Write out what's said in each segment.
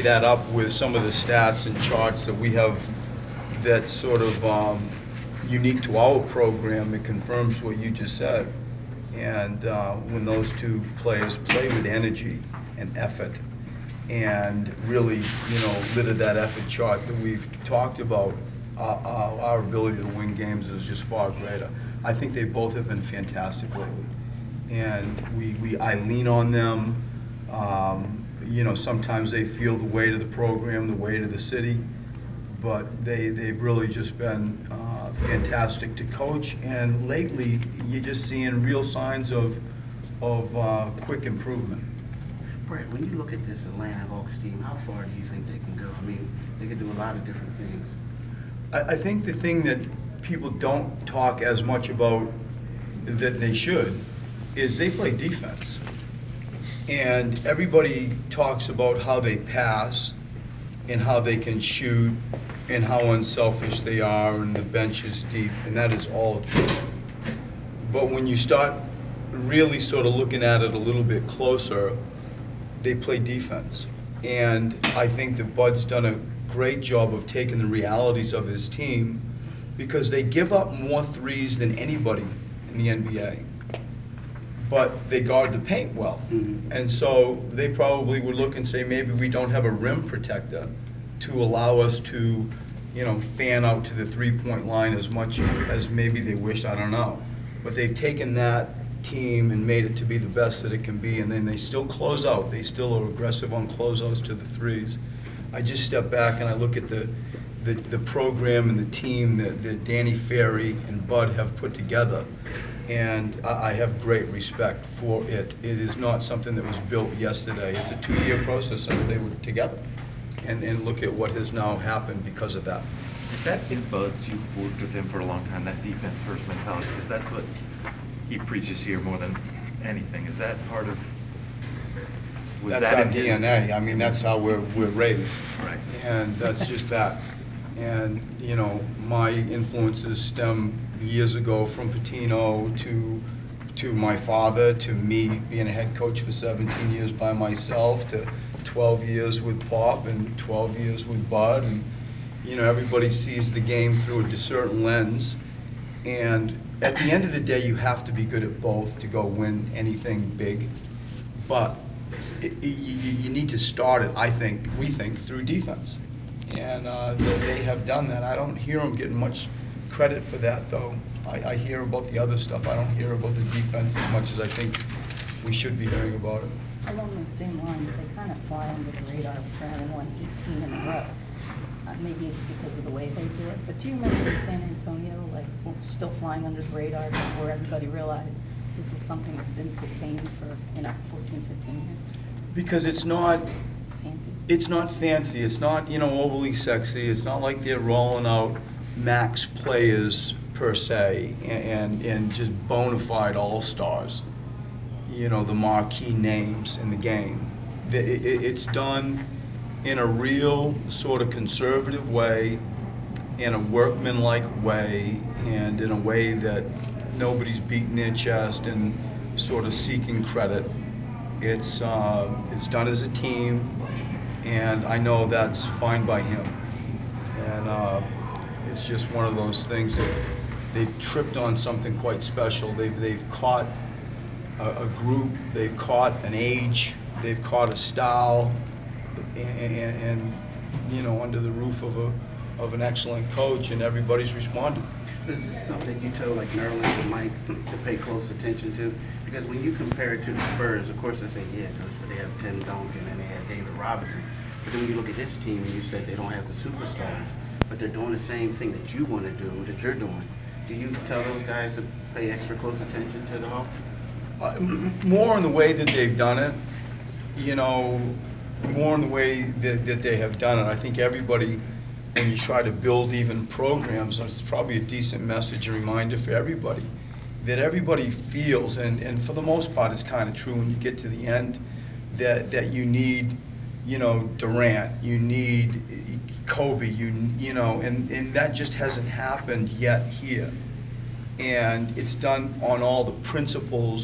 that up with some of the stats and charts that we have that's sort of unique to our program that confirms what you just said. And when those two players play with energy and effort and really, litter that effort chart that we've talked about, our ability to win games is just far greater. I think they both have been fantastic lately. And I lean on them. Sometimes they feel the weight of the program, the weight of the city, but they've really just been fantastic to coach. And lately, you're just seeing real signs of quick improvement. Brett, when you look at this Atlanta Hawks team, how far do you think they can go? I mean, they can do a lot of different things. I think the thing that people don't talk as much about that they should is they play defense. And everybody talks about how they pass and how they can shoot and how unselfish they are and the bench is deep, and that is all true. But when you start really sort of looking at it a little bit closer, they play defense. And I think that Bud's done a great job of taking the realities of his team because they give up more threes than anybody in the NBA. But they guard the paint well. Mm-hmm. And so they probably would look and say, maybe we don't have a rim protector to allow us to, fan out to the three-point line as much as maybe they wish, I don't know. But they've taken that team and made it to be the best that it can be, and then they still close out. They still are aggressive on closeouts to the threes. I just step back and I look at the program and the team that Danny Ferry and Bud have put together, and I have great respect for it. It is not something that was built yesterday. It's a 2-year process since they were together. And look at what has now happened because of that. Is that in Bud's? You've worked with him for a long time, that defense first mentality, because that's what he preaches here more than anything. Is that part of, was That's that our in his DNA. I mean, that's how we're raised. Right. And that's just that. And, my influences stem years ago from Pitino to my father, to me being a head coach for 17 years by myself, to 12 years with Pop and 12 years with Bud. And, everybody sees the game through a certain lens. And at the end of the day, you have to be good at both to go win anything big. But you need to start it, we think, through defense. And they have done that. I don't hear them getting much credit for that, though. I hear about the other stuff. I don't hear about the defense as much as I think we should be hearing about it. Along those same lines, they kind of fly under the radar for having won 18 in a row. Maybe it's because of the way they do it, but do you remember in San Antonio, still flying under the radar before everybody realized this is something that's been sustained for, 14, 15 years? Because it's not Fancy. it's not fancy. It's not, overly sexy. It's not like they're rolling out max players per se and just bona fide all-stars, the marquee names in the game. It's done in a real sort of conservative way, in a workmanlike way, and in a way that nobody's beating their chest and sort of seeking credit. It's done as a team, and I know that's fine by him. And it's just one of those things that they've tripped on something quite special. They've caught a group, they've caught an age, they've caught a style, and under the roof of an excellent coach, and everybody's responded. Is this something you tell like Nerlens and Mike to pay close attention to? Because when you compare it to the Spurs, of course they say, yeah, Coach, they have Tim Duncan and they have David Robinson. But then when you look at this team and you said they don't have the superstars, but they're doing the same thing that you want to do, that you're doing. Do you tell those guys to pay extra close attention to the Hawks? More in the way that they've done it, you know, more in the way that they have done it. I think everybody, when you try to build even programs, it's probably a decent message, a reminder for everybody, that everybody feels, and for the most part it's kind of true when you get to the end, that you need, Durant, you need Kobe, and that just hasn't happened yet here. And it's done on all the principles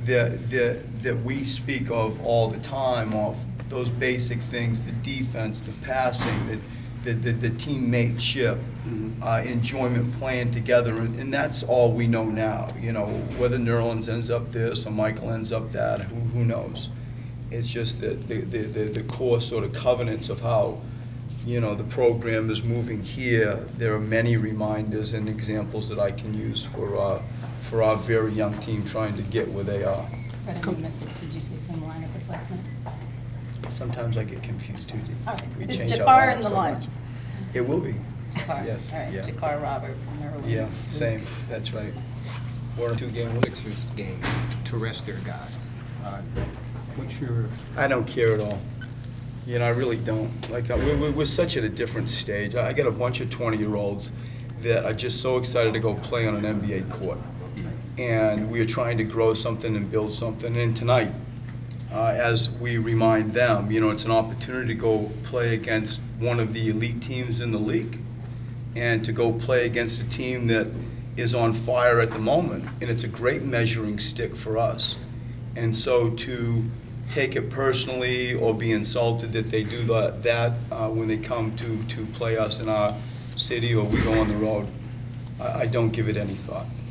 that we speak of all the time, of those basic things, the defense, the passing, the teammateship, enjoyment playing together, and that's all we know now. Whether Nerlens ends up this or Michael ends up that, who knows? It's just that the core sort of covenants of how the program is moving here. There are many reminders and examples that I can use for our very young team trying to get where they are. Fred, I missed it. Did you say same lineup as last night? Sometimes I get confused too. All right. We Is change our Jakar lineup in the so line? much. It will be. Jakar. Yes, All right. yeah. Jakar, Robert, Nerlens. Yeah, same. That's right. We're in a two-game Sixers game to rest their guys. What's your I don't care at all. I really don't. Like, we're such at a different stage. I got a bunch of 20-year-olds that are just so excited to go play on an NBA court. And we are trying to grow something and build something. And tonight, as we remind them, it's an opportunity to go play against one of the elite teams in the league and to go play against a team that is on fire at the moment. And it's a great measuring stick for us. And so to take it personally or be insulted that they do that when they come to play us in our city or we go on the road, I don't give it any thought.